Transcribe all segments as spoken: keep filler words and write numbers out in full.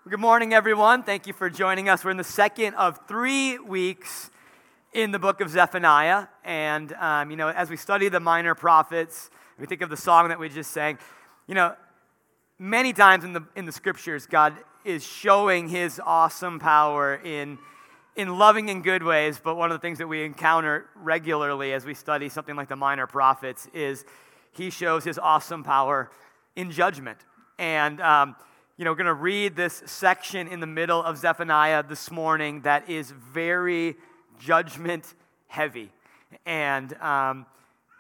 Good morning, everyone. Thank you for joining us. We're in the second of three weeks in the book of Zephaniah. And, um, you know, as we study the minor prophets, we think of the song that we just sang. You know, many times in the in the scriptures, God is showing his awesome power in, in loving and good ways. But one of the things that we encounter regularly as we study something like the minor prophets is he shows his awesome power in judgment. And, um, You know, we're going to read this section in the middle of Zephaniah this morning that is very judgment heavy. And um,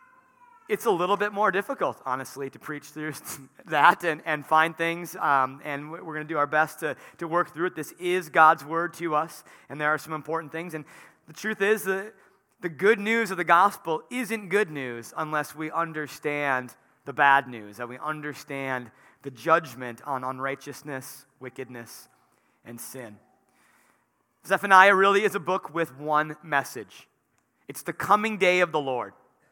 it's a little bit more difficult, honestly, to preach through that and, and find things. Um, and we're going to do our best to, to work through it. This is God's word to us, and there are some important things. And the truth is that the good news of the gospel isn't good news unless we understand the bad news, that we understand the judgment on unrighteousness, wickedness, and sin. Zephaniah really is a book with one message. It's the coming day of the Lord.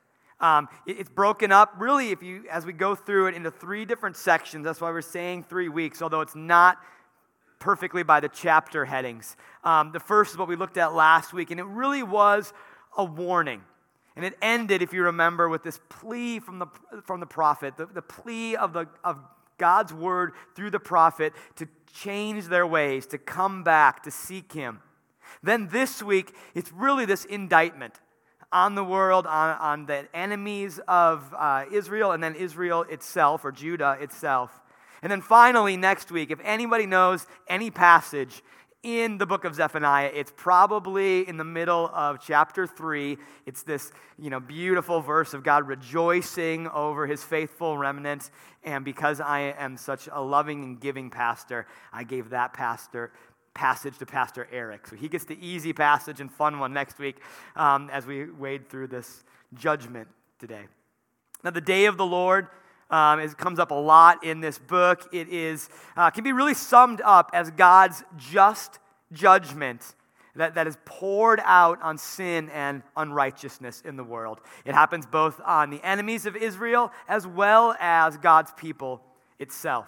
Um, it, it's broken up, really, if you as we go through it, into three different sections. That's why we're saying three weeks, although it's not perfectly by the chapter headings. Um, the first is what we looked at last week, and it really was a warning. And it ended, if you remember, with this plea from the from the prophet, the, the plea of the of God's word through the prophet to change their ways, to come back, to seek him. Then this week, it's really this indictment on the world, on, on the enemies of uh, Israel, and then Israel itself, or Judah itself. And then finally, next week, if anybody knows any passage in the book of Zephaniah, it's probably in the middle of chapter three. It's this, you know, beautiful verse of God rejoicing over his faithful remnant. And because I am such a loving and giving pastor, I gave that pastor passage to Pastor Eric. So he gets the easy passage and fun one next week um, as we wade through this judgment today. Now, the day of the Lord Um, it comes up a lot in this book. It is uh, can be really summed up as God's just judgment that, that is poured out on sin and unrighteousness in the world. It happens both on the enemies of Israel as well as God's people itself.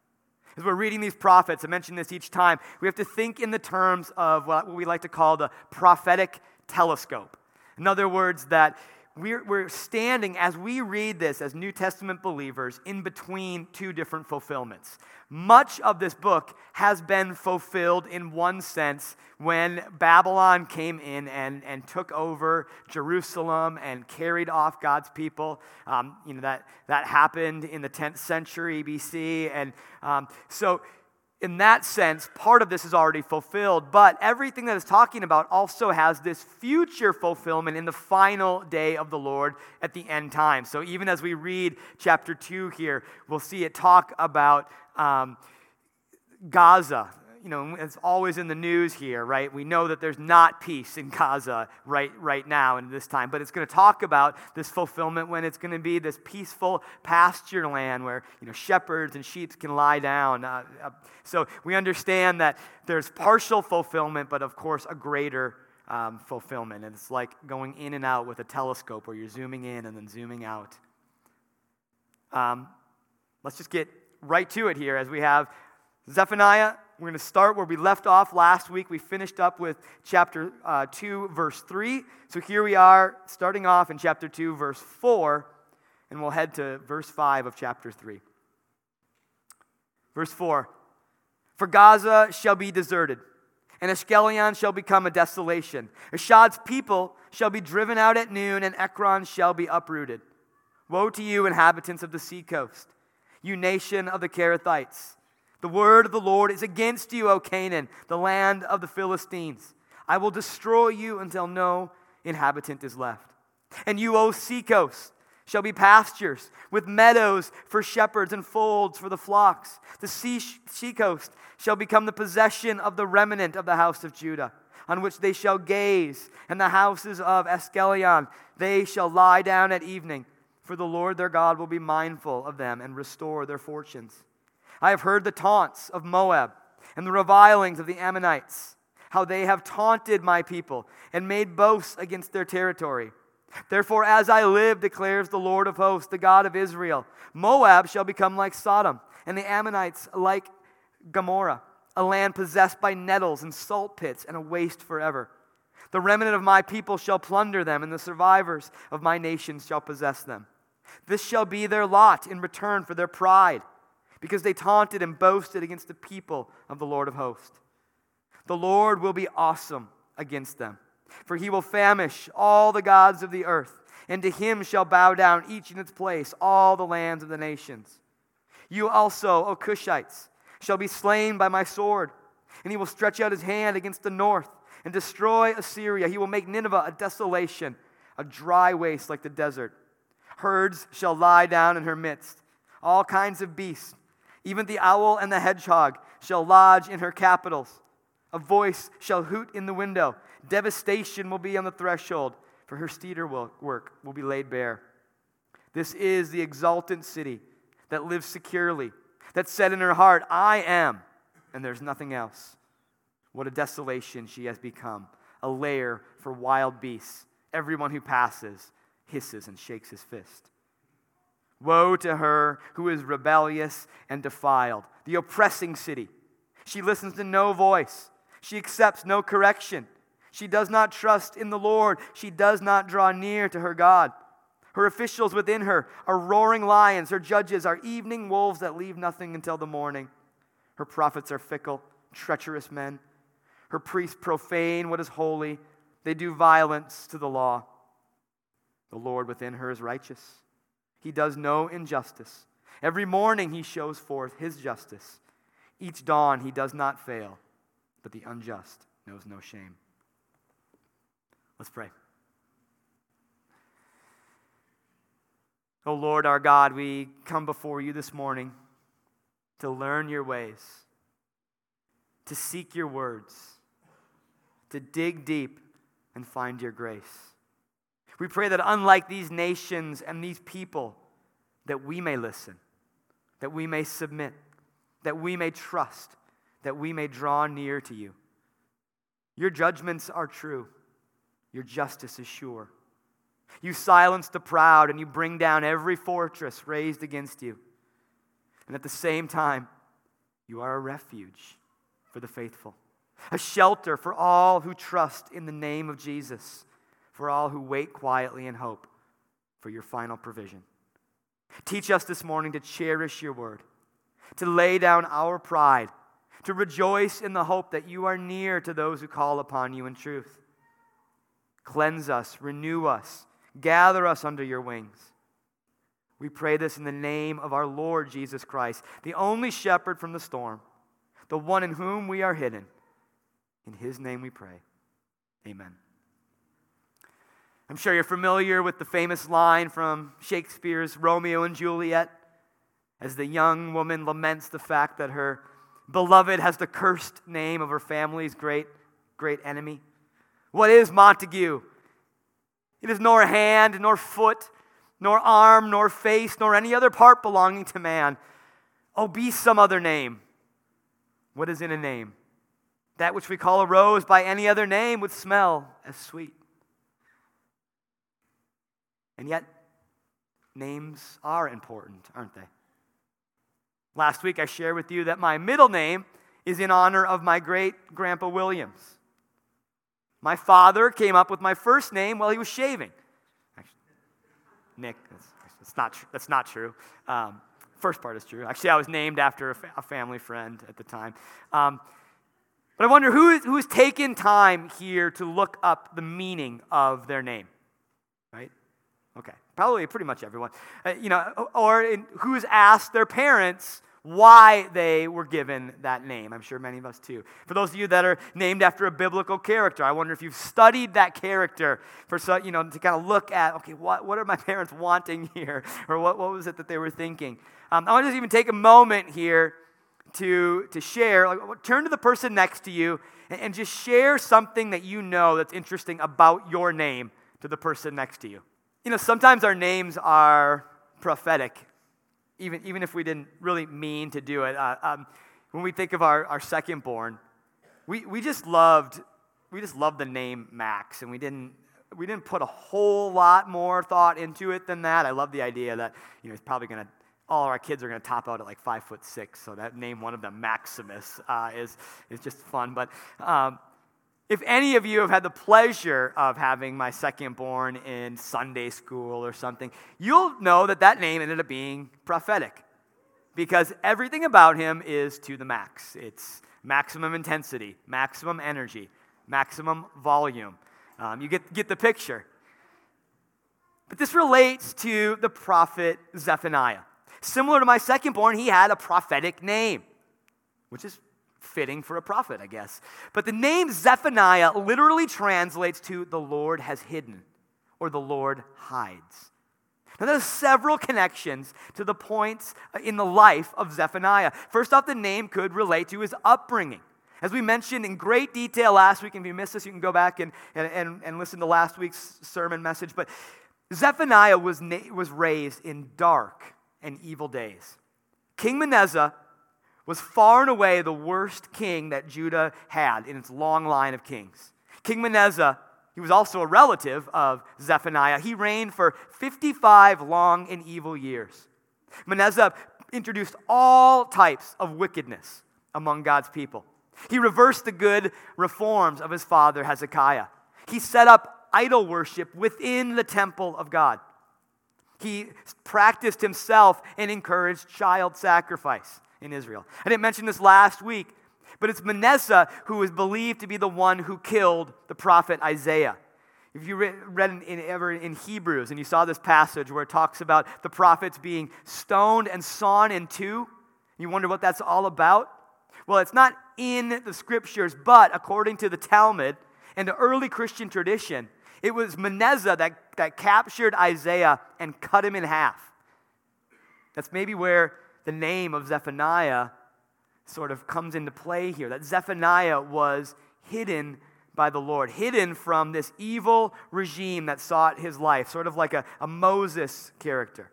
As we're reading these prophets, I mention this each time, we have to think in the terms of what we like to call the prophetic telescope. In other words, that We're, we're standing, as we read this as New Testament believers, in between two different fulfillments. Much of this book has been fulfilled in one sense when Babylon came in and, and took over Jerusalem and carried off God's people. Um, you know, that, that happened in the tenth century B C. And um, so in that sense, part of this is already fulfilled, but everything that it's talking about also has this future fulfillment in the final day of the Lord at the end time. So even as we read chapter two here, we'll see it talk about um, Gaza. You know, it's always in the news here, right? We know that there's not peace in Gaza right, right now in this time, but it's going to talk about this fulfillment when it's going to be this peaceful pasture land where, you know, shepherds and sheep can lie down. Uh, uh, so we understand that there's partial fulfillment, but of course a greater um, fulfillment. And it's like going in and out with a telescope where you're zooming in and then zooming out. Um, let's just get right to it here as we have Zephaniah. We're going to start where we left off last week. We finished up with chapter uh, two, verse three. So here we are, starting off in chapter two, verse four, and we'll head to verse five of chapter three. Verse four, "For Gaza shall be deserted, and Ashkelon shall become a desolation. Ashad's people shall be driven out at noon, and Ekron shall be uprooted. Woe to you, inhabitants of the seacoast, you nation of the Kerethites. The word of the Lord is against you, O Canaan, the land of the Philistines. I will destroy you until no inhabitant is left. And you, O seacoast, shall be pastures, with meadows for shepherds and folds for the flocks. The sea seacoast shall become the possession of the remnant of the house of Judah, on which they shall gaze, and the houses of Ashkelon, they shall lie down at evening, for the Lord their God will be mindful of them and restore their fortunes. I have heard the taunts of Moab and the revilings of the Ammonites, how they have taunted my people and made boasts against their territory. Therefore, as I live, declares the Lord of hosts, the God of Israel, Moab shall become like Sodom, and the Ammonites like Gomorrah. a land possessed by nettles and salt pits and a waste forever. The remnant of my people shall plunder them, and the survivors of my nations shall possess them. This shall be their lot in return for their pride, because they taunted and boasted against the people of the Lord of hosts. The Lord will be awesome against them, for he will famish all the gods of the earth, and to him shall bow down each in its place all the lands of the nations. You also, O Cushites, shall be slain by my sword, and he will stretch out his hand against the north and destroy Assyria. He will make Nineveh a desolation, a dry waste like the desert. Herds shall lie down in her midst. All kinds of beasts, even the owl and the hedgehog, shall lodge in her capitals. A voice shall hoot in the window. Devastation will be on the threshold, for her cedar work will be laid bare. This is the exultant city that lives securely, that said in her heart, I am, and there's nothing else. What a desolation she has become, a lair for wild beasts. Everyone who passes hisses and shakes his fist. Woe to her who is rebellious and defiled, the oppressing city. She listens to no voice. She accepts no correction. She does not trust in the Lord. She does not draw near to her God. Her officials within her are roaring lions. Her judges are evening wolves that leave nothing until the morning. Her prophets are fickle, treacherous men. Her priests profane what is holy. They do violence to the law. The Lord within her is righteous. He does no injustice. Every morning he shows forth his justice. Each dawn he does not fail, but the unjust knows no shame. Let's pray. Oh Lord our God, we come before you this morning to learn your ways, to seek your words, to dig deep and find your grace. We pray that unlike these nations and these people, that we may listen, that we may submit, that we may trust, that we may draw near to you. Your judgments are true. Your justice is sure. You silence the proud and you bring down every fortress raised against you. And at the same time, you are a refuge for the faithful, a shelter for all who trust in the name of Jesus, for all who wait quietly in hope for your final provision. Teach us this morning to cherish your word, to lay down our pride, to rejoice in the hope that you are near to those who call upon you in truth. Cleanse us, renew us, gather us under your wings. We pray this in the name of our Lord Jesus Christ, the only shepherd from the storm, the one in whom we are hidden. In his name we pray. Amen. I'm sure you're familiar with the famous line from Shakespeare's Romeo and Juliet, as the young woman laments the fact that her beloved has the cursed name of her family's great, great enemy. What is Montague? It is nor hand, nor foot, nor arm, nor face, nor any other part belonging to man. Oh, be some other name. What is in a name? That which we call a rose by any other name would smell as sweet. And yet, names are important, aren't they? Last week I shared with you that my middle name is in honor of my great-grandpa Williams. My father came up with my first name while he was shaving. Actually, Nick, that's, that's, not, tr- that's not true. Um, first part is true. Actually, I was named after a, fa- a family friend at the time. Um, but I wonder who is, who has taken time here to look up the meaning of their name, right? Okay, probably pretty much everyone. Uh, you know, or in, who's asked their parents why they were given that name. I'm sure many of us too. For those of you that are named after a biblical character, I wonder if you've studied that character for so, you know, to kind of look at, okay, what, what are my parents wanting here? Or what, what was it that they were thinking? Um, I want to just even take a moment here to, to share. Like, turn to the person next to you and, and just share something that you know that's interesting about your name to the person next to you. You know, sometimes our names are prophetic, even, even if we didn't really mean to do it. Uh, um, when we think of our, our second born, we, we just loved we just loved the name Max, and we didn't we didn't put a whole lot more thought into it than that. I love the idea that, you know, he's probably going to all our kids are going to top out at like five foot six, so that name one of them Maximus uh, is, is just fun. But um, if any of you have had the pleasure of having my second born in Sunday school or something, you'll know that that name ended up being prophetic because everything about him is to the max. It's maximum intensity, maximum energy, maximum volume. Um, you get, get the picture. But this relates to the prophet Zephaniah. Similar to my second born, he had a prophetic name, which is fitting for a prophet, I guess. But the name Zephaniah literally translates to the Lord has hidden, or the Lord hides. Now, there's several connections to the points in the life of Zephaniah. First off, the name could relate to his upbringing. As we mentioned in great detail last week, and if you missed this, you can go back and, and, and listen to last week's sermon message. But Zephaniah was, na- was raised in dark and evil days. King Manasseh was far and away the worst king that Judah had in its long line of kings. King Manasseh, he was also a relative of Zephaniah. He reigned for fifty-five long and evil years. Manasseh introduced all types of wickedness among God's people. He reversed the good reforms of his father Hezekiah. He set up idol worship within the temple of God. He practiced himself and encouraged child sacrifice in Israel. I didn't mention this last week, but it's Manasseh who is believed to be the one who killed the prophet Isaiah. If you read in, in, ever in Hebrews and you saw this passage where it talks about the prophets being stoned and sawn in two, you wonder what that's all about? Well, it's not in the scriptures, but according to the Talmud and the early Christian tradition, it was Manasseh that, that captured Isaiah and cut him in half. That's maybe where the name of Zephaniah sort of comes into play here, that Zephaniah was hidden by the Lord, hidden from this evil regime that sought his life, sort of like a, a Moses character.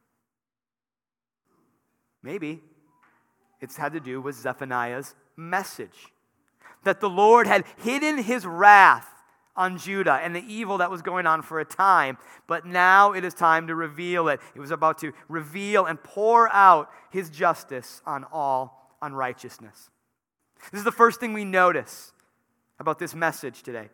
Maybe it's had to do with Zephaniah's message, that the Lord had hidden his wrath on Judah and the evil that was going on for a time, but now it is time to reveal it. It was about to reveal and pour out his justice on all unrighteousness. This is the first thing we notice about this message today.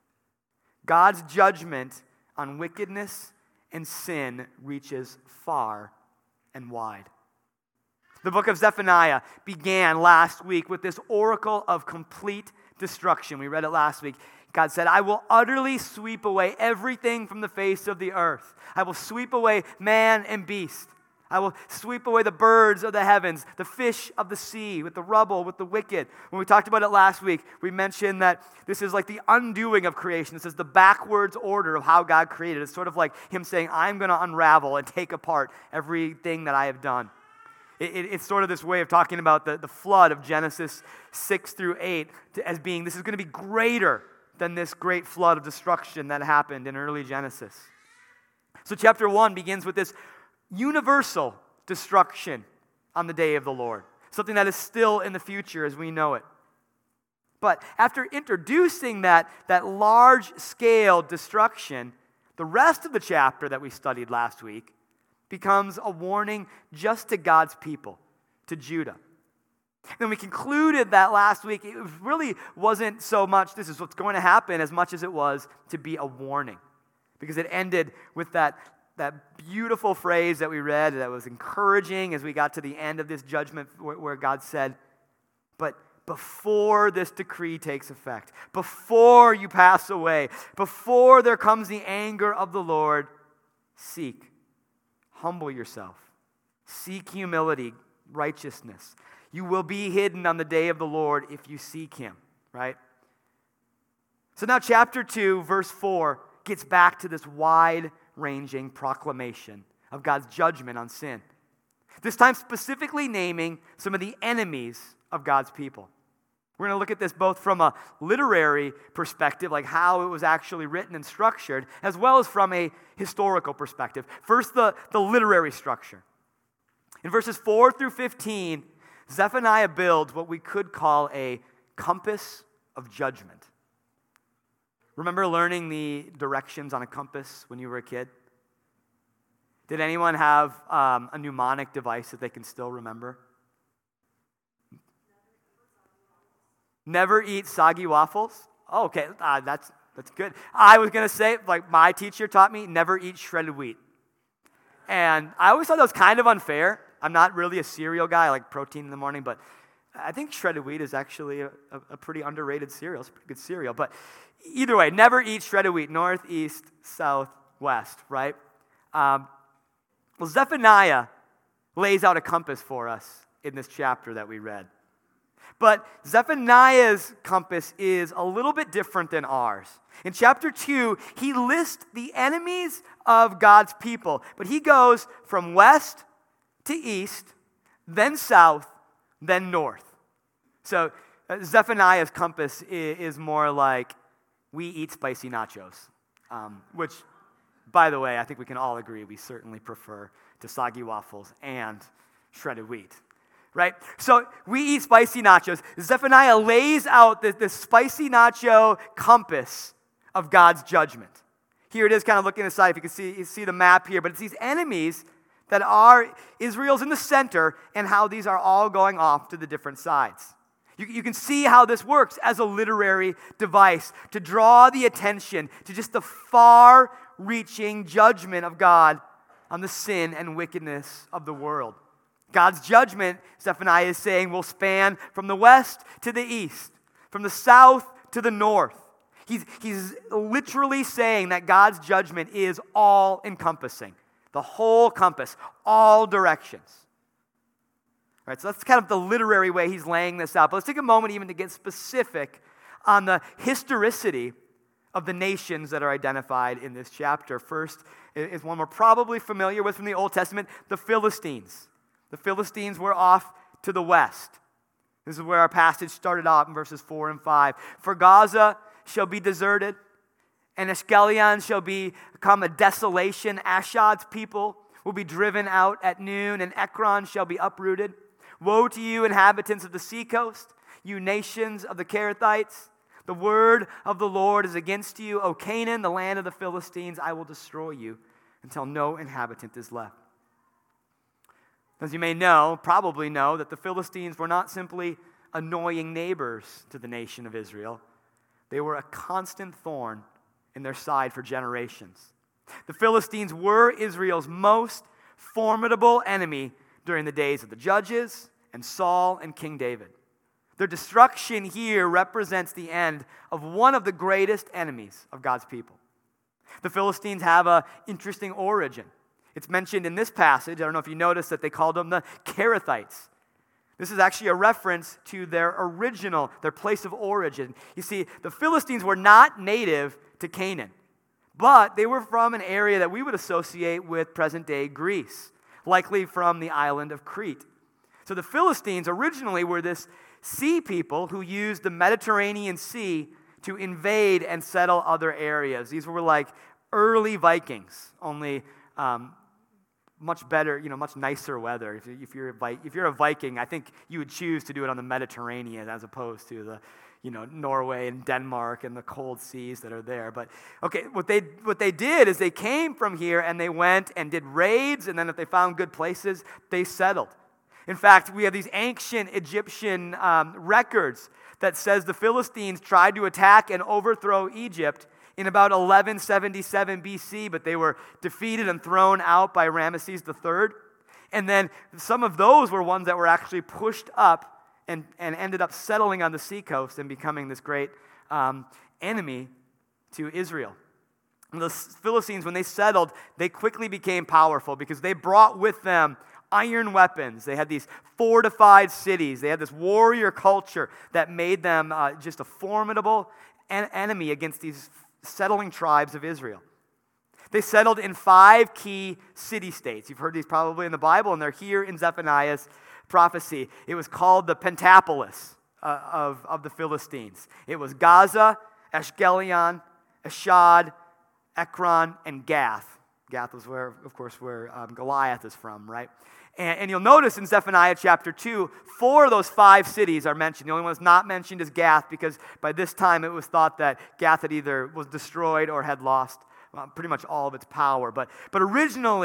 God's judgment on wickedness and sin reaches far and wide. The book of Zephaniah began last week with this oracle of complete destruction. We read it last week. God said, I will utterly sweep away everything from the face of the earth. I will sweep away man and beast. I will sweep away the birds of the heavens, the fish of the sea, with the rubble, with the wicked. When we talked about it last week, we mentioned that this is like the undoing of creation. This is the backwards order of how God created. It's sort of like him saying, I'm going to unravel and take apart everything that I have done. It, it, it's sort of this way of talking about the, the flood of Genesis six through eight to, as being, this is going to be greater than this great flood of destruction that happened in early Genesis. So chapter one begins with this universal destruction on the day of the Lord, something that is still in the future as we know it. But after introducing that, that large-scale destruction, the rest of the chapter that we studied last week becomes a warning just to God's people, to Judah. Then we concluded that last week it really wasn't so much this is what's going to happen as much as it was to be a warning. Because it ended with that, that beautiful phrase that we read that was encouraging as we got to the end of this judgment where, where God said, but before this decree takes effect, before you pass away, before there comes the anger of the Lord, seek, humble yourself, seek humility, righteousness. You will be hidden on the day of the Lord if you seek him, right? So now chapter two, verse four, gets back to this wide-ranging proclamation of God's judgment on sin. This time specifically naming some of the enemies of God's people. We're going to look at this both from a literary perspective, like how it was actually written and structured, as well as from a historical perspective. First, the, the literary structure. In verses four through fifteen, Zephaniah builds what we could call a compass of judgment. Remember learning the directions on a compass when you were a kid? Did anyone have um, a mnemonic device that they can still remember? Never eat soggy waffles? Oh, okay, uh, that's that's good. I was going to say, like my teacher taught me, never eat shredded wheat. And I always thought that was kind of unfair. I'm not really a cereal guy. I like protein in the morning, but I think shredded wheat is actually a, a, a pretty underrated cereal. It's a pretty good cereal. But either way, never eat shredded wheat, north, east, south, west, right? Um, well, Zephaniah lays out a compass for us in this chapter that we read. But Zephaniah's compass is a little bit different than ours. In chapter two, he lists the enemies of God's people, but he goes from west to east, then south, then north. So uh, Zephaniah's compass is, is more like, we eat spicy nachos, um, which, by the way, I think we can all agree we certainly prefer to soggy waffles and shredded wheat. Right? So we eat spicy nachos. Zephaniah lays out this, this spicy nacho compass of God's judgment. Here it is kind of looking aside, if you can see, you see the map here, but it's these enemies that are, Israel's in the center, and how these are all going off to the different sides. You, you can see how this works as a literary device to draw the attention to just the far-reaching judgment of God on the sin and wickedness of the world. God's judgment, Zephaniah is saying, will span from the west to the east, from the south to the north. He's, he's literally saying that God's judgment is all-encompassing, the whole compass, all directions. All right, so that's kind of the literary way he's laying this out. But let's take a moment even to get specific on the historicity of the nations that are identified in this chapter. First is one we're probably familiar with from the Old Testament, the Philistines. The Philistines were off to the west. This is where our passage started out in verses four and five. For Gaza shall be deserted, and Ashkelon shall be, become a desolation. Ashdod's people will be driven out at noon, and Ekron shall be uprooted. Woe to you, inhabitants of the seacoast, you nations of the Kerethites. The word of the Lord is against you, O Canaan, the land of the Philistines. I will destroy you until no inhabitant is left. As you may know, probably know, that the Philistines were not simply annoying neighbors to the nation of Israel. They were a constant thorn in their side for generations. The Philistines were Israel's most formidable enemy during the days of the Judges and Saul and King David. Their destruction here represents the end of one of the greatest enemies of God's people. The Philistines have an interesting origin. It's mentioned in this passage. I don't know if you noticed that they called them the Kerethites. This is actually a reference to their original, their place of origin. You see, the Philistines were not native to Canaan, but they were from an area that we would associate with present-day Greece, likely from the island of Crete. So the Philistines originally were this sea people who used the Mediterranean Sea to invade and settle other areas. These were like early Vikings, only um, much better, you know, much nicer weather. If, if, you're a, if you're a Viking, I think you would choose to do it on the Mediterranean as opposed to the, you know, Norway and Denmark and the cold seas that are there. But, okay, what they, what they did is they came from here and they went and did raids, and then if they found good places, they settled. In fact, we have these ancient Egyptian um, records that says the Philistines tried to attack and overthrow Egypt in about eleven seventy-seven B C, but they were defeated and thrown out by Ramesses the third. And then some of those were ones that were actually pushed up and, and ended up settling on the seacoast and becoming this great um, enemy to Israel. And the Philistines, when they settled, they quickly became powerful because they brought with them iron weapons. They had these fortified cities. They had this warrior culture that made them uh, just a formidable en- enemy against these settling tribes of Israel. They settled in five key city-states. You've heard these probably in the Bible, and they're here in Zephaniah's prophecy. It was called the Pentapolis uh, of, of the Philistines. It was Gaza, Ashkelon, Ashdod, Ekron, and Gath. Gath was where, of course, where um, Goliath is from, right? And, and you'll notice in Zephaniah chapter two, four of those five cities are mentioned. The only one that's not mentioned is Gath, because by this time it was thought that Gath had either was destroyed or had lost uh, pretty much all of its power. But, but originally,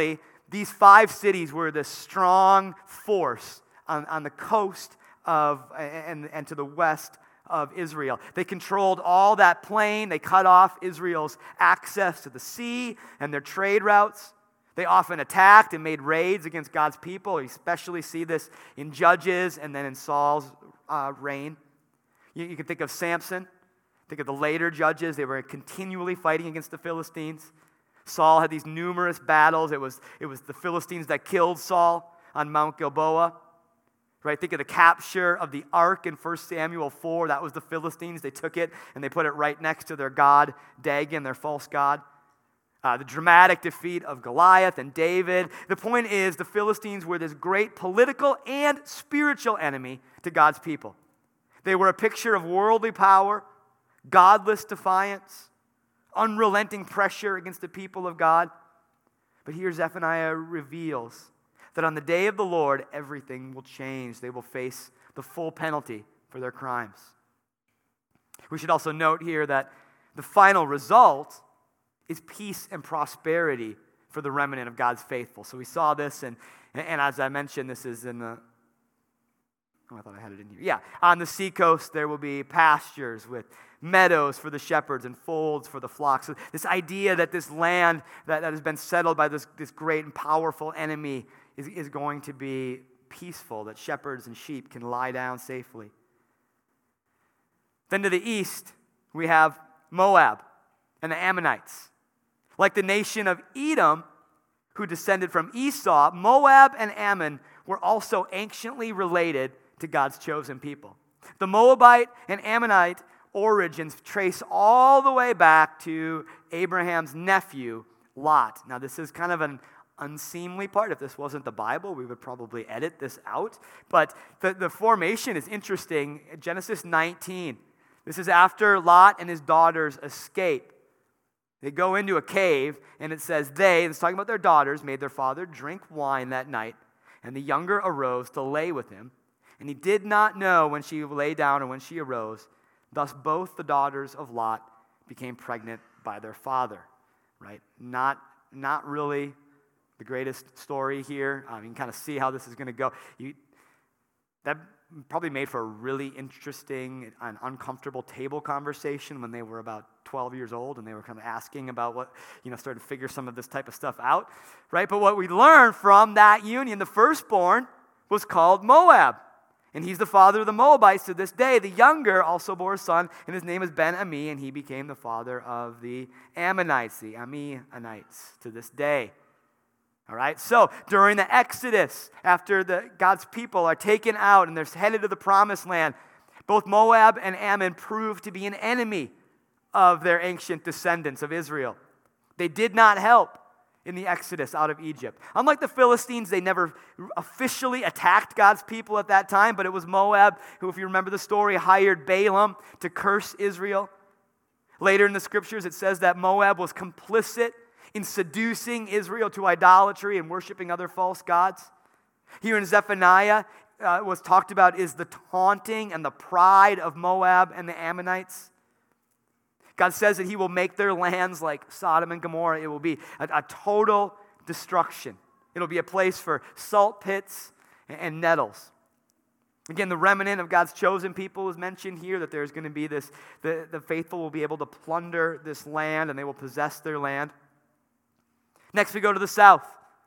These five cities were this strong force on, on the coast of and, and to the west of Israel. They controlled all that plain. They cut off Israel's access to the sea and their trade routes. They often attacked and made raids against God's people. You especially see this in Judges and then in Saul's uh, reign. You, you can think of Samson. Think of the later Judges. They were continually fighting against the Philistines. Saul had these numerous battles. It was, it was the Philistines that killed Saul on Mount Gilboa. Right? Think of the capture of the ark in First Samuel four. That was the Philistines. They took it and they put it right next to their god, Dagon, their false god. Uh, the dramatic defeat of Goliath and David. The point is, the Philistines were this great political and spiritual enemy to God's people. They were a picture of worldly power, godless defiance, unrelenting pressure against the people of God. But here Zephaniah reveals that on the day of the Lord, everything will change. They will face the full penalty for their crimes. We should also note here that the final result is peace and prosperity for the remnant of God's faithful. So we saw this, and, and as I mentioned, this is in the, oh, I thought I had it in here. Yeah, on the seacoast there will be pastures with meadows for the shepherds and folds for the flocks. So this idea that this land that, that has been settled by this, this great and powerful enemy is, is going to be peaceful, that shepherds and sheep can lie down safely. Then to the east, we have Moab and the Ammonites. Like the nation of Edom, who descended from Esau, Moab and Ammon were also anciently related to God's chosen people. The Moabite and Ammonite origins trace all the way back to Abraham's nephew, Lot. Now, this is kind of an unseemly part. If this wasn't the Bible, we would probably edit this out. But the, the formation is interesting. Genesis nineteen. This is after Lot and his daughters escape. They go into a cave, and it says they, and it's talking about their daughters, made their father drink wine that night, and the younger arose to lay with him. And he did not know when she lay down or when she arose. Thus both the daughters of Lot became pregnant by their father. Right? Not, not really the greatest story here. Um, you can kind of see how this is going to go. You, that probably made for a really interesting and uncomfortable table conversation when they were about twelve years old and they were kind of asking about what, you know, started to figure some of this type of stuff out, right? But what we learned from that union, the firstborn was called Moab, and he's the father of the Moabites to this day. The younger also bore a son, and his name is Ben-Ami, and he became the father of the Ammonites, the Ammonites, to this day. All right, so during the Exodus, after the God's people are taken out and they're headed to the promised land, both Moab and Ammon proved to be an enemy of their ancient descendants of Israel. They did not help in the Exodus out of Egypt. Unlike the Philistines, they never officially attacked God's people at that time, but it was Moab who, if you remember the story, hired Balaam to curse Israel. Later in the scriptures, it says that Moab was complicit in seducing Israel to idolatry and worshiping other false gods. Here in Zephaniah, uh, what's talked about is the taunting and the pride of Moab and the Ammonites. God says that he will make their lands like Sodom and Gomorrah. It will be a, a total destruction. It'll be a place for salt pits and, and nettles. Again, the remnant of God's chosen people is mentioned here, that there's going to be this, the, the faithful will be able to plunder this land and they will possess their land. Next, we go to the south,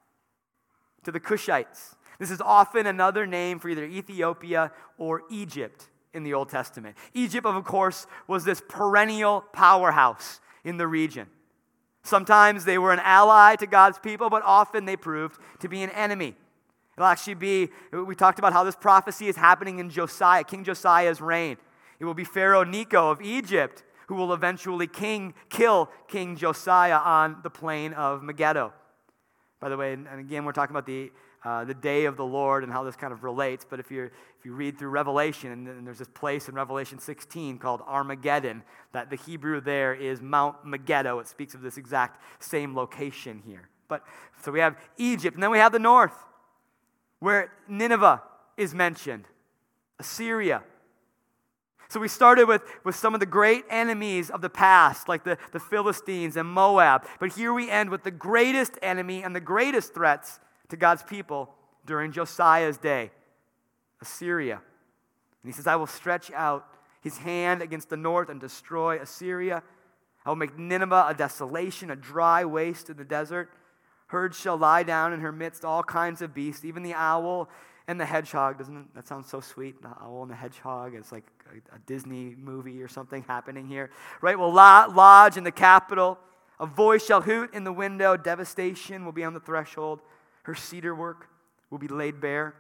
to the Cushites. This is often another name for either Ethiopia or Egypt in the Old Testament. Egypt, of course, was this perennial powerhouse in the region. Sometimes they were an ally to God's people, but often they proved to be an enemy. It'll actually be, we talked about how this prophecy is happening in Josiah, King Josiah's reign. It will be Pharaoh Necho of Egypt who will eventually king, kill King Josiah on the plain of Megiddo. By the way, and again, we're talking about the uh, the day of the Lord and how this kind of relates, but if you if you read through Revelation, and, and there's this place in Revelation sixteen called Armageddon, that the Hebrew there is Mount Megiddo. It speaks of this exact same location here. But so we have Egypt, and then we have the north, where Nineveh is mentioned, Assyria. So we started with, with some of the great enemies of the past, like the, the Philistines and Moab. But here we end with the greatest enemy and the greatest threats to God's people during Josiah's day, Assyria. And he says, I will stretch out his hand against the north and destroy Assyria. I will make Nineveh a desolation, a dry waste in the desert. Herds shall lie down in her midst, all kinds of beasts, even the owl and the hedgehog. Doesn't that sound so sweet? The owl and the hedgehog. It's like a, a Disney movie or something happening here. Right? Will lodge in the capital. A voice shall hoot in the window. Devastation will be on the threshold. Her cedar work will be laid bare.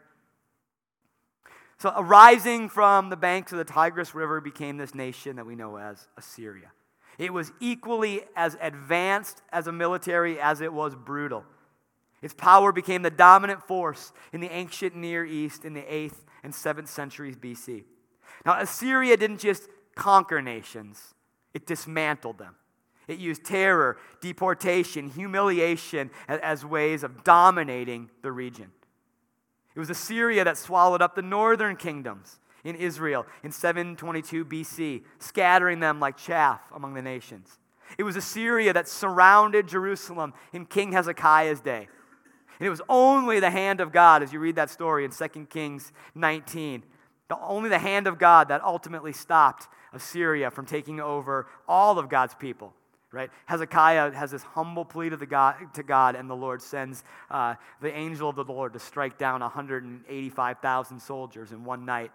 So arising from the banks of the Tigris River became this nation that we know as Assyria. It was equally as advanced as a military as it was brutal. Its power became the dominant force in the ancient Near East in the eighth and seventh centuries B C. Now, Assyria didn't just conquer nations, it dismantled them. It used terror, deportation, humiliation as ways of dominating the region. It was Assyria that swallowed up the northern kingdoms in Israel in seven twenty-two B C, scattering them like chaff among the nations. It was Assyria that surrounded Jerusalem in King Hezekiah's day. And it was only the hand of God, as you read that story in Second Kings nineteen, the, only the hand of God that ultimately stopped Assyria from taking over all of God's people. Right? Hezekiah has this humble plea to, the God, to God, and the Lord sends uh, the angel of the Lord to strike down one hundred eighty-five thousand soldiers in one night.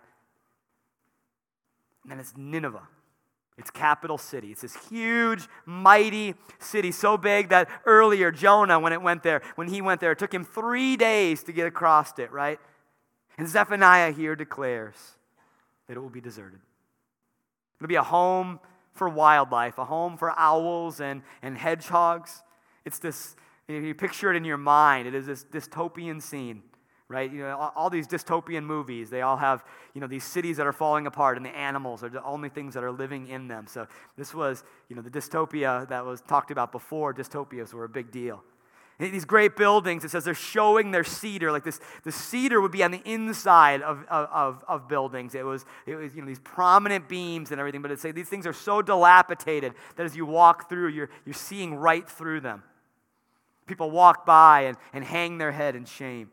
And then it's Nineveh. Its capital city. It's this huge, mighty city, so big that earlier Jonah, when it went there, when he went there, it took him three days to get across it, right? And Zephaniah here declares that it will be deserted. It'll be a home for wildlife, a home for owls and, and hedgehogs. It's this, if you picture it in your mind, it is this dystopian scene. Right, you know, all, all these dystopian movies, they all have, you know, these cities that are falling apart, and the animals are the only things that are living in them. So this was, you know, the dystopia that was talked about before. Dystopias were a big deal. And these great buildings, it says they're showing their cedar, like this. The cedar would be on the inside of of, of buildings. It was, it was, you know, these prominent beams and everything. But it say these things are so dilapidated that as you walk through, you're you're seeing right through them. People walk by and, and hang their head in shame.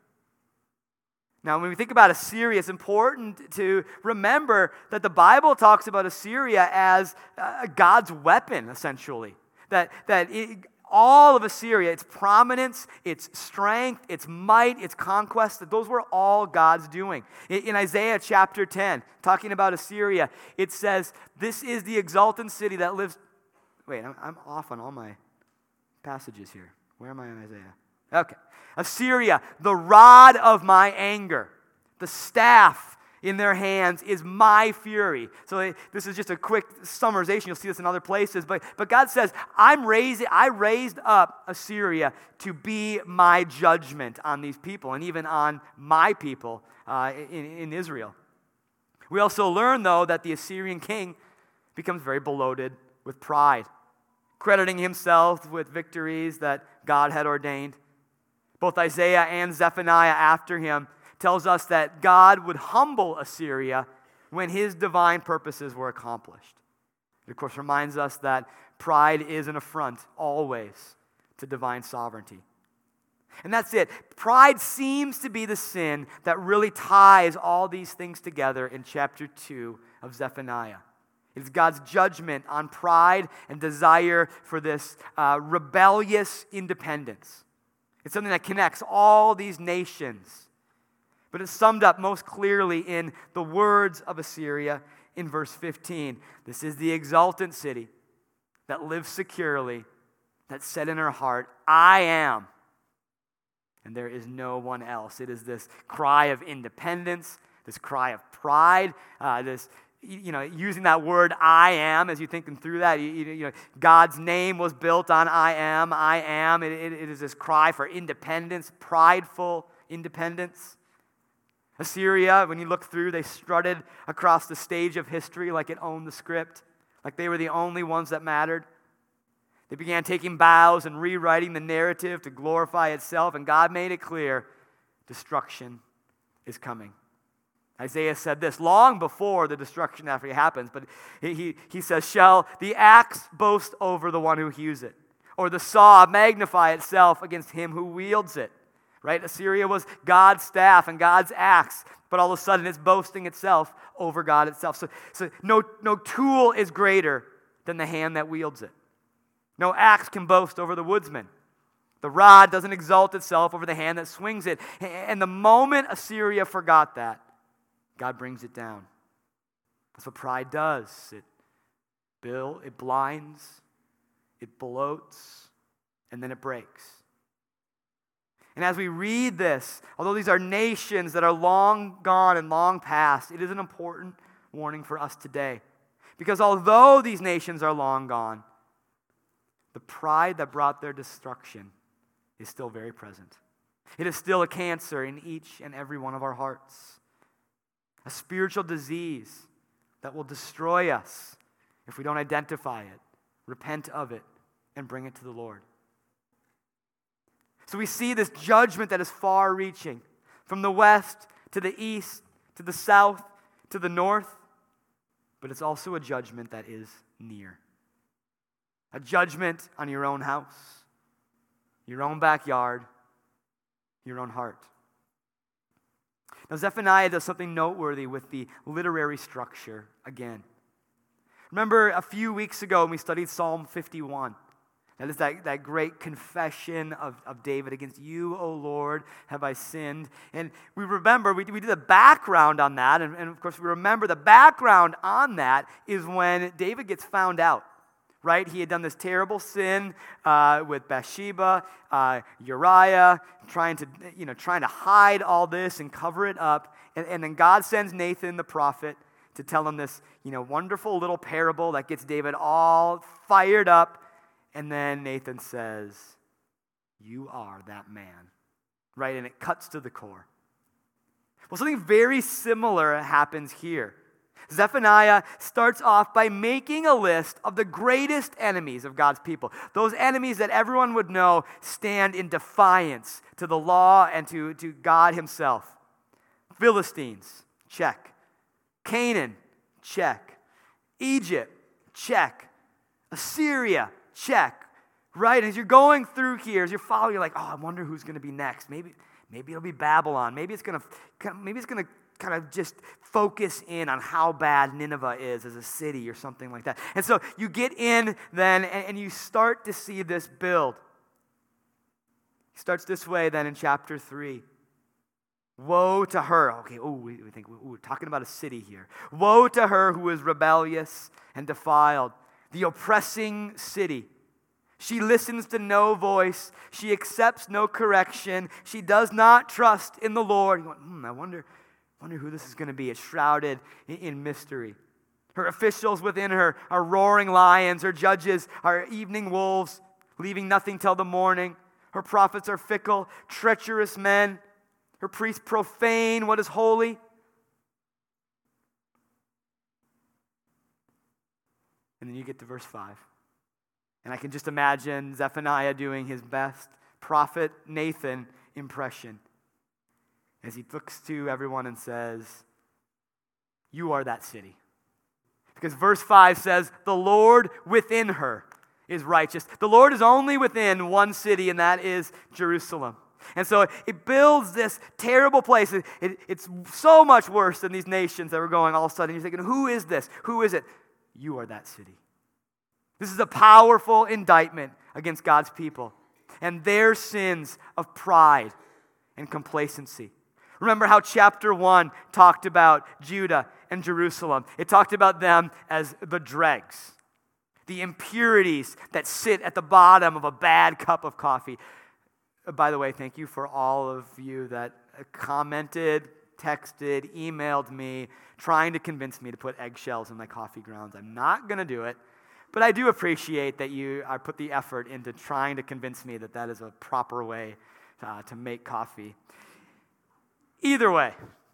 Now, when we think about Assyria, it's important to remember that the Bible talks about Assyria as uh, God's weapon, essentially. That, that it, all of Assyria, its prominence, its strength, its might, its conquest, that those were all God's doing. In, in Isaiah chapter ten, talking about Assyria, it says, this is the exultant city that lives... Wait, I'm, I'm off on all my passages here. Where am I in Isaiah? Okay. Assyria, the rod of my anger, the staff in their hands is my fury. So this is just a quick summarization. You'll see this in other places. But, but God says, I'm raising, I raised up Assyria to be my judgment on these people and even on my people uh, in, in Israel. We also learn, though, that the Assyrian king becomes very bloated with pride, crediting himself with victories that God had ordained. Both Isaiah and Zephaniah after him tells us that God would humble Assyria when his divine purposes were accomplished. It, of course, reminds us that pride is an affront always to divine sovereignty. And that's it. Pride seems to be the sin that really ties all these things together in chapter two of Zephaniah. It's God's judgment on pride and desire for this uh, rebellious independence. It's something that connects all these nations. But it's summed up most clearly in the words of Assyria in verse fifteen. This is the exultant city that lives securely, that said in her heart, I am, and there is no one else. It is this cry of independence, this cry of pride, uh, this you know, using that word I am, as you think through that, you, you know, God's name was built on I am, I am. It, it, it is this cry for independence, prideful independence. Assyria, when you look through, they strutted across the stage of history like it owned the script, like they were the only ones that mattered. They began taking bows and rewriting the narrative to glorify itself, and God made it clear, destruction is coming. Isaiah said this long before the destruction actually happens, but he, he, he says, shall the axe boast over the one who hews it, or the saw magnify itself against him who wields it? Right? Assyria was God's staff and God's axe, but all of a sudden it's boasting itself over God itself. So, so no, no tool is greater than the hand that wields it. No axe can boast over the woodsman. The rod doesn't exalt itself over the hand that swings it. And the moment Assyria forgot that, God brings it down. That's what pride does. It build, it blinds, it bloats, and then it breaks. And as we read this, although these are nations that are long gone and long past, it is an important warning for us today. Because although these nations are long gone, the pride that brought their destruction is still very present. It is still a cancer in each and every one of our hearts. A spiritual disease that will destroy us if we don't identify it, repent of it, and bring it to the Lord. So we see this judgment that is far-reaching, from the west to the east, to the south, to the north, but it's also a judgment that is near. A judgment on your own house, your own backyard, your own heart. Now, Zephaniah does something noteworthy with the literary structure again. Remember a few weeks ago when we studied Psalm fifty-one. That is that, that great confession of, of David against you, O Lord, have I sinned. And we remember, we, we did a background on that, and, and of course we remember the background on that is when David gets found out. Right? He had done this terrible sin uh, with Bathsheba, uh, Uriah, trying to, you know, trying to hide all this and cover it up. And, and then God sends Nathan the prophet to tell him this, you know, wonderful little parable that gets David all fired up. And then Nathan says, you are that man. Right? And it cuts to the core. Well, something very similar happens here. Zephaniah starts off by making a list of the greatest enemies of God's people. Those enemies that everyone would know stand in defiance to the law and to, to God himself. Philistines, check. Canaan, check. Egypt, check. Assyria, check. Right? As you're going through here, as you're following, you're like, oh, I wonder who's going to be next. Maybe, maybe it'll be Babylon. Maybe it's going to, maybe it's going to kind of just focus in on how bad Nineveh is as a city or something like that. And so you get in then and, and you start to see this build. It starts this way then in chapter three. Woe to her. Okay, oh, we, we think, ooh, we're talking about a city here. Woe to her who is rebellious and defiled, the oppressing city. She listens to no voice. She accepts no correction. She does not trust in the Lord. You're going, hmm, I wonder... wonder who this is going to be. It's shrouded in mystery. Her officials within her are roaring lions. Her judges are evening wolves, leaving nothing till the morning. Her prophets are fickle, treacherous men. Her priests profane what is holy. And then you get to verse five. And I can just imagine Zephaniah doing his best prophet Nathan impression. As he looks to everyone and says, you are that city. Because verse five says, the Lord within her is righteous. The Lord is only within one city, and that is Jerusalem. And so it builds this terrible place. It, it, it's so much worse than these nations that were going all of a sudden. You're thinking, who is this? Who is it? You are that city. This is a powerful indictment against God's people and their sins of pride and complacency. Remember how chapter one talked about Judah and Jerusalem. It talked about them as the dregs, the impurities that sit at the bottom of a bad cup of coffee. By the way, thank you for all of you that commented, texted, emailed me, trying to convince me to put eggshells in my coffee grounds. I'm not going to do it, but I do appreciate that you I put the effort into trying to convince me that that is a proper way uh, to make coffee. Either way,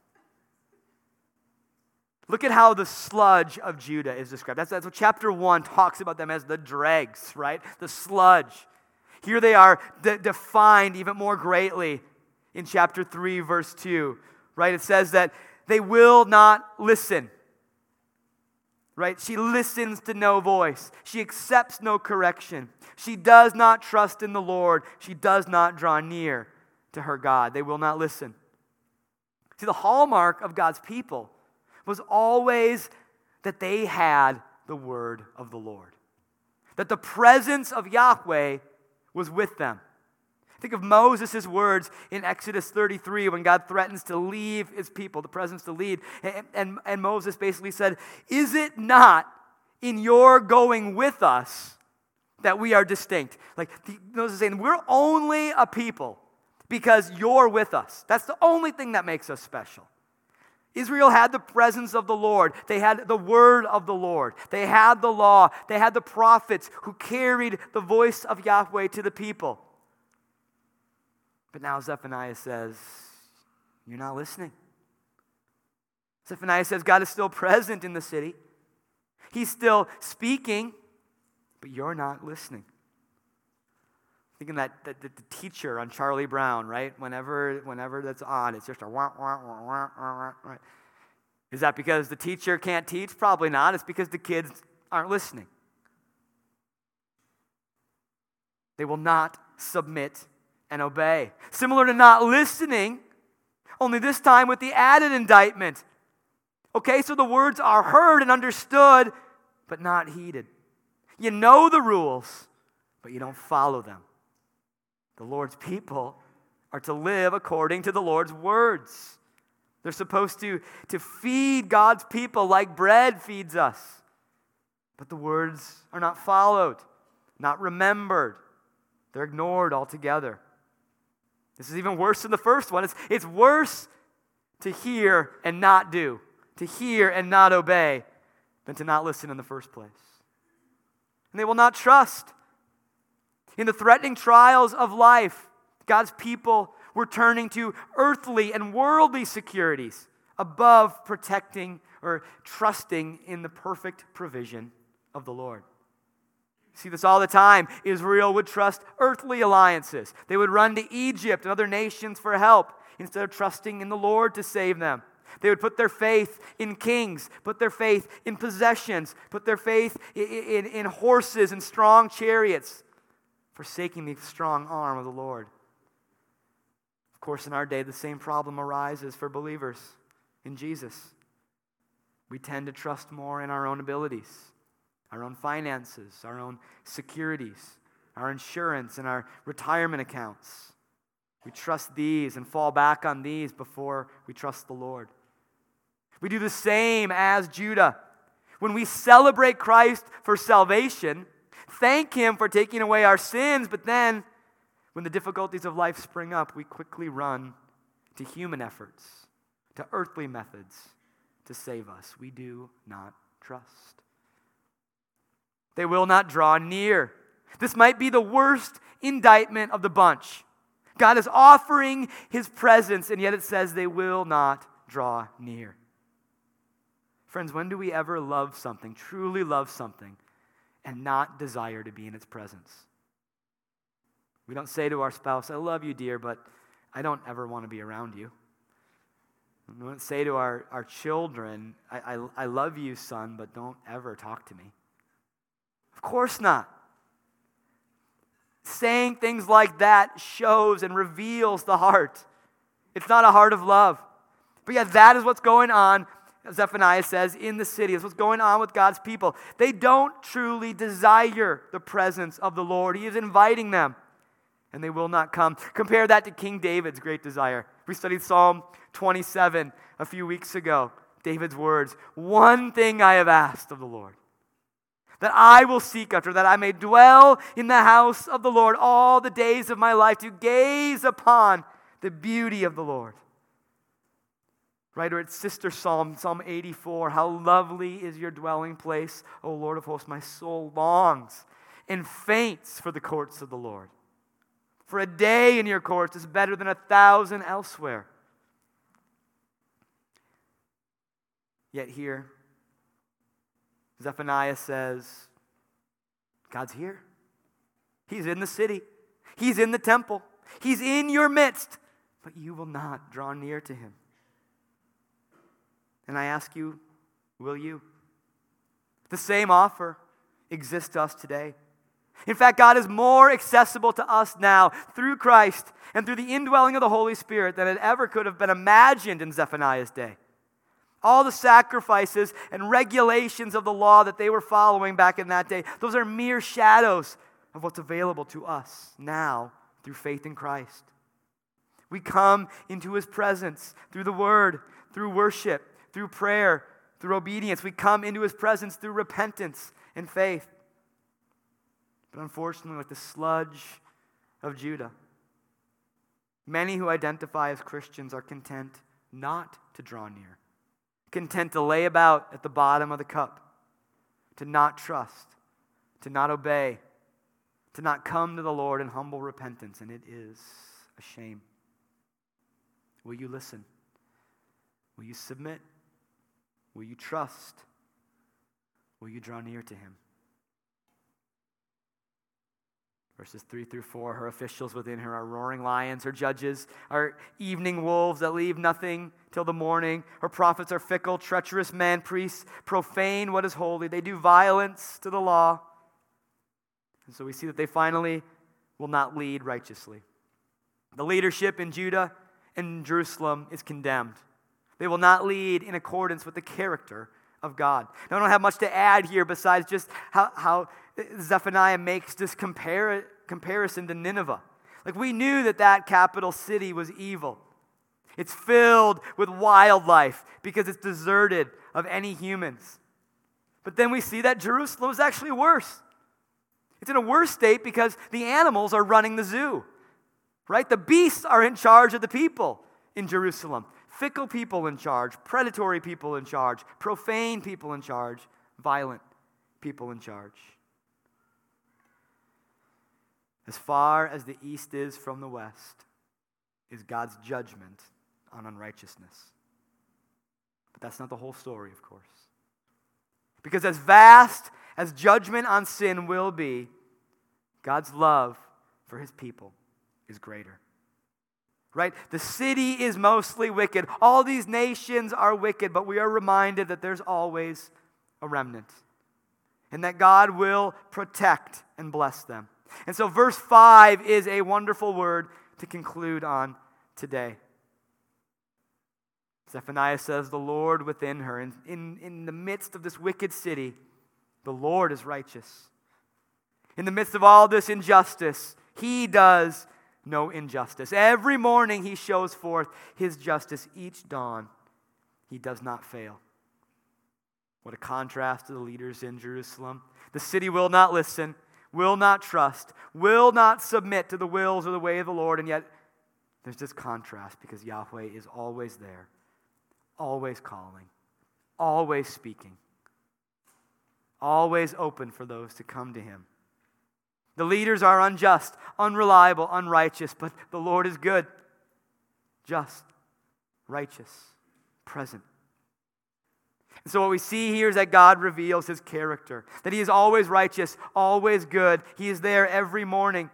look at how the sludge of Judah is described. That's, that's what chapter one talks about them as the dregs, right? The sludge. Here they are de- defined even more greatly in chapter three, verse two, right? It says that they will not listen. Right? She listens to no voice. She accepts no correction. She does not trust in the Lord. She does not draw near to her God. They will not listen. See, the hallmark of God's people was always that they had the word of the Lord. That the presence of Yahweh was with them. Think of Moses' words in Exodus thirty-three when God threatens to leave his people, the presence to lead. And, and, and Moses basically said, is it not in your going with us that we are distinct? Like Moses is saying, we're only a people because you're with us. That's the only thing that makes us special. Israel had the presence of the Lord. They had the word of the Lord. They had the law. They had the prophets who carried the voice of Yahweh to the people. But now Zephaniah says, you're not listening. Zephaniah says God is still present in the city. He's still speaking, but you're not listening. Thinking that, that, that the teacher on Charlie Brown, right? Whenever, whenever that's on, it's just a wah, wah, wah, wah, wah, right? Is that because the teacher can't teach? Probably not. It's because the kids aren't listening. They will not submit and obey. Similar to not listening, only this time with the added indictment. Okay, so the words are heard and understood, but not heeded. You know the rules, but you don't follow them. The Lord's people are to live according to the Lord's words. They're supposed to, to feed God's people like bread feeds us. But the words are not followed, not remembered. They're ignored altogether. This is even worse than the first one. It's, it's worse to hear and not do, to hear and not obey, than to not listen in the first place. And they will not trust. In the threatening trials of life, God's people were turning to earthly and worldly securities above protecting or trusting in the perfect provision of the Lord. See this all the time. Israel would trust earthly alliances. They would run to Egypt and other nations for help instead of trusting in the Lord to save them. They would put their faith in kings, put their faith in possessions, put their faith in, in, in horses and strong chariots, forsaking the strong arm of the Lord. Of course, in our day, the same problem arises for believers in Jesus. We tend to trust more in our own abilities, our own finances, our own securities, our insurance, and our retirement accounts. We trust these and fall back on these before we trust the Lord. We do the same as Judah. When we celebrate Christ for salvation, thank Him for taking away our sins, but then when the difficulties of life spring up, we quickly run to human efforts, to earthly methods to save us. We do not trust. They will not draw near. This might be the worst indictment of the bunch. God is offering His presence, and yet it says they will not draw near. Friends, when do we ever love something, truly love something, and not desire to be in its presence? We don't say to our spouse, I love you, dear, but I don't ever want to be around you. We don't say to our, our children, I, I, I love you, son, but don't ever talk to me. Of course not. Saying things like that shows and reveals the heart. It's not a heart of love. But yet that is what's going on, Zephaniah says, in the city. It's what's going on with God's people. They don't truly desire the presence of the Lord. He is inviting them, and they will not come. Compare that to King David's great desire. We studied Psalm twenty-seven a few weeks ago. David's words, one thing I have asked of the Lord, that I will seek after, that I may dwell in the house of the Lord all the days of my life, to gaze upon the beauty of the Lord. Right, or its sister psalm, Psalm eighty-four, how lovely is your dwelling place, O Lord of hosts. My soul longs and faints for the courts of the Lord. For a day in your courts is better than a thousand elsewhere. Yet here, Zephaniah says, God's here. He's in the city. He's in the temple. He's in your midst. But you will not draw near to Him. And I ask you, will you? The same offer exists to us today. In fact, God is more accessible to us now through Christ and through the indwelling of the Holy Spirit than it ever could have been imagined in Zephaniah's day. All the sacrifices and regulations of the law that they were following back in that day, those are mere shadows of what's available to us now through faith in Christ. We come into His presence through the Word, through worship, through prayer, through obedience. We come into His presence through repentance and faith. But unfortunately, like the sludge of Judah, many who identify as Christians are content not to draw near, content to lay about at the bottom of the cup, to not trust, to not obey, to not come to the Lord in humble repentance, and it is a shame. Will you listen? Will you submit? Will you trust? Will you draw near to Him? Verses three through four, her officials within her are roaring lions. Her judges are evening wolves that leave nothing till the morning. Her prophets are fickle, treacherous men. Priests profane what is holy. They do violence to the law. And so we see that they finally will not lead righteously. The leadership in Judah and Jerusalem is condemned. They will not lead in accordance with the character of God. Now, I don't have much to add here besides just how, how Zephaniah makes this compar- comparison to Nineveh. Like, we knew that that capital city was evil. It's filled with wildlife because it's deserted of any humans. But then we see that Jerusalem is actually worse. It's in a worse state because the animals are running the zoo, right? The beasts are in charge of the people in Jerusalem. Fickle people in charge, predatory people in charge, profane people in charge, violent people in charge. As far as the east is from the west is God's judgment on unrighteousness. But that's not the whole story, of course. Because as vast as judgment on sin will be, God's love for His people is greater. Right? The city is mostly wicked. All these nations are wicked, but we are reminded that there's always a remnant. And that God will protect and bless them. And so verse five is a wonderful word to conclude on today. Zephaniah says, the Lord within her. And in, in the midst of this wicked city, the Lord is righteous. In the midst of all this injustice, He does no injustice. Every morning He shows forth His justice. Each dawn He does not fail. What a contrast to the leaders in Jerusalem. The city will not listen, will not trust, will not submit to the wills or the way of the Lord, and yet there's this contrast because Yahweh is always there, always calling, always speaking, always open for those to come to Him. The leaders are unjust, unreliable, unrighteous, but the Lord is good, just, righteous, present. And so what we see here is that God reveals His character, that He is always righteous, always good. He is there every morning.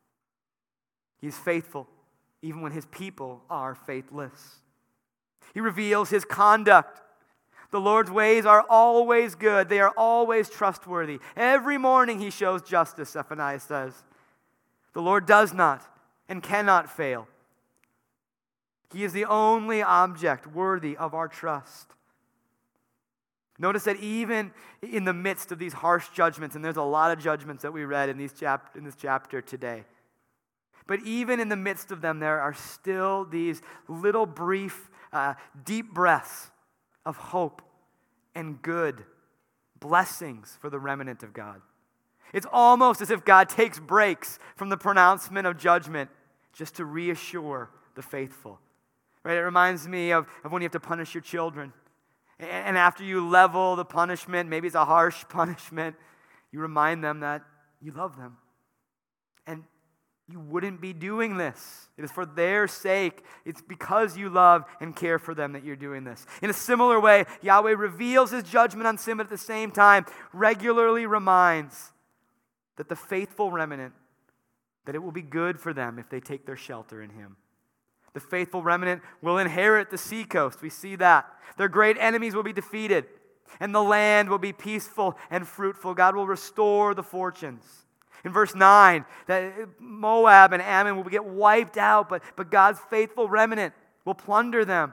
He is faithful, even when His people are faithless. He reveals His conduct. The Lord's ways are always good. They are always trustworthy. Every morning He shows justice, Zephaniah says. The Lord does not and cannot fail. He is the only object worthy of our trust. Notice that even in the midst of these harsh judgments, and there's a lot of judgments that we read in, these chap- in this chapter today, but even in the midst of them, there are still these little brief, uh, deep breaths of hope and good blessings for the remnant of God. It's almost as if God takes breaks from the pronouncement of judgment just to reassure the faithful. Right? It reminds me of, of when you have to punish your children. And after you level the punishment, maybe it's a harsh punishment, you remind them that you love them. And you wouldn't be doing this. It is for their sake. It's because you love and care for them that you're doing this. In a similar way, Yahweh reveals His judgment on sin, but at the same time, regularly reminds that the faithful remnant, that it will be good for them if they take their shelter in Him. The faithful remnant will inherit the seacoast. We see that. Their great enemies will be defeated, and the land will be peaceful and fruitful. God will restore the fortunes. In verse nine, that Moab and Ammon will get wiped out, but, but God's faithful remnant will plunder them.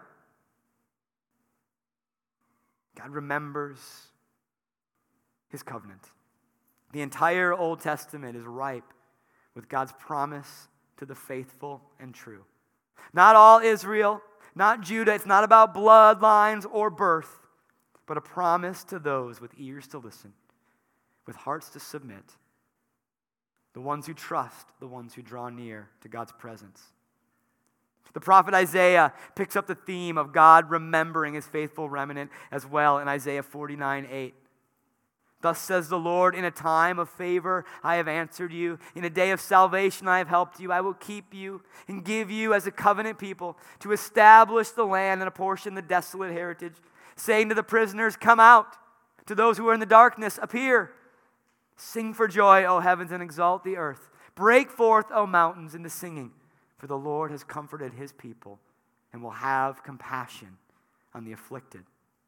God remembers his covenant. The entire Old Testament is ripe with God's promise to the faithful and true. Not all Israel, not Judah. It's not about bloodlines or birth, but a promise to those with ears to listen, with hearts to submit, the ones who trust, the ones who draw near to God's presence. The prophet Isaiah picks up the theme of God remembering his faithful remnant as well in Isaiah forty-nine eight. Thus says the Lord, in a time of favor I have answered you. In a day of salvation I have helped you. I will keep you and give you as a covenant people to establish the land and apportion the desolate heritage, saying to the prisoners, come out. To those who are in the darkness, appear. Sing for joy, O heavens, and exalt the earth. Break forth, O mountains, into singing. For the Lord has comforted his people and will have compassion on the afflicted.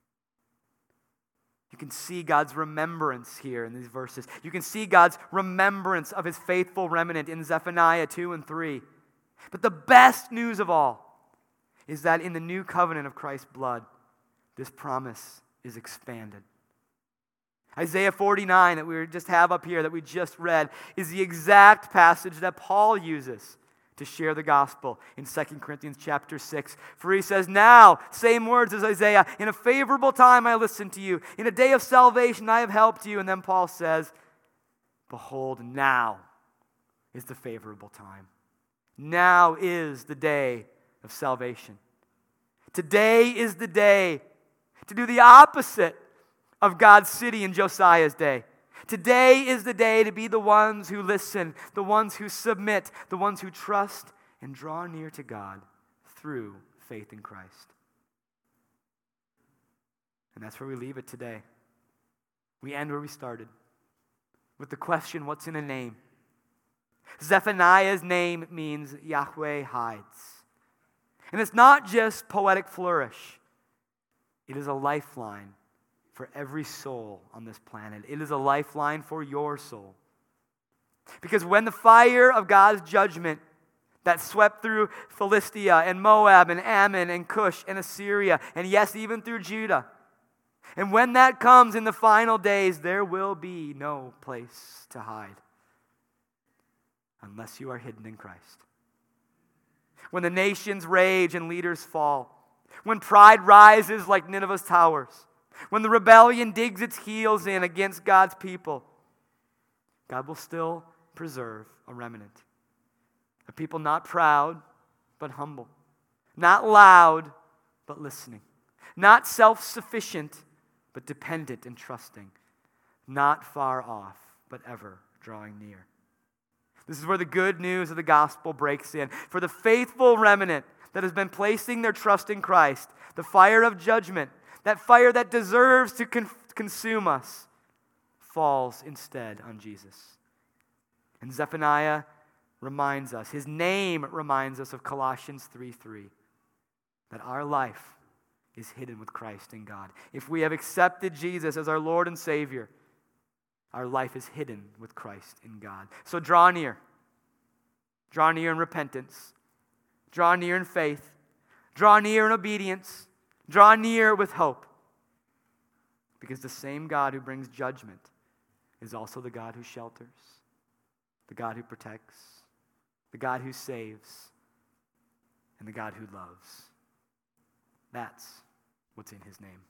You can see God's remembrance here in these verses. You can see God's remembrance of his faithful remnant in Zephaniah two and three. But the best news of all is that in the new covenant of Christ's blood, this promise is expanded. Isaiah forty-nine that we just have up here, that we just read, is the exact passage that Paul uses to share the gospel in Second Corinthians chapter six. For he says, now, same words as Isaiah, in a favorable time I listened to you. In a day of salvation I have helped you. And then Paul says, behold, now is the favorable time. Now is the day of salvation. Today is the day to do the opposite of God's city in Josiah's day. Today is the day to be the ones who listen, the ones who submit, the ones who trust and draw near to God through faith in Christ. And that's where we leave it today. We end where we started, with the question, what's in a name? Zephaniah's name means Yahweh hides. And it's not just poetic flourish. It is a lifeline for every soul on this planet. It is a lifeline for your soul. Because when the fire of God's judgment that swept through Philistia and Moab and Ammon and Cush and Assyria, and yes, even through Judah, and when that comes in the final days, there will be no place to hide unless you are hidden in Christ. When the nations rage and leaders fall, when pride rises like Nineveh's towers, when the rebellion digs its heels in against God's people, God will still preserve a remnant. A people not proud, but humble. Not loud, but listening. Not self-sufficient, but dependent and trusting. Not far off, but ever drawing near. This is where the good news of the gospel breaks in. For the faithful remnant that has been placing their trust in Christ, the fire of judgment, that fire that deserves to con- consume us, falls instead on Jesus. And Zephaniah reminds us, his name reminds us of Colossians three three, that our life is hidden with Christ in God. If we have accepted Jesus as our Lord and Savior, our life is hidden with Christ in God. So draw near. Draw near in repentance. Draw near in faith. Draw near in obedience. Draw near with hope. Because the same God who brings judgment is also the God who shelters, the God who protects, the God who saves, and the God who loves. That's what's in his name.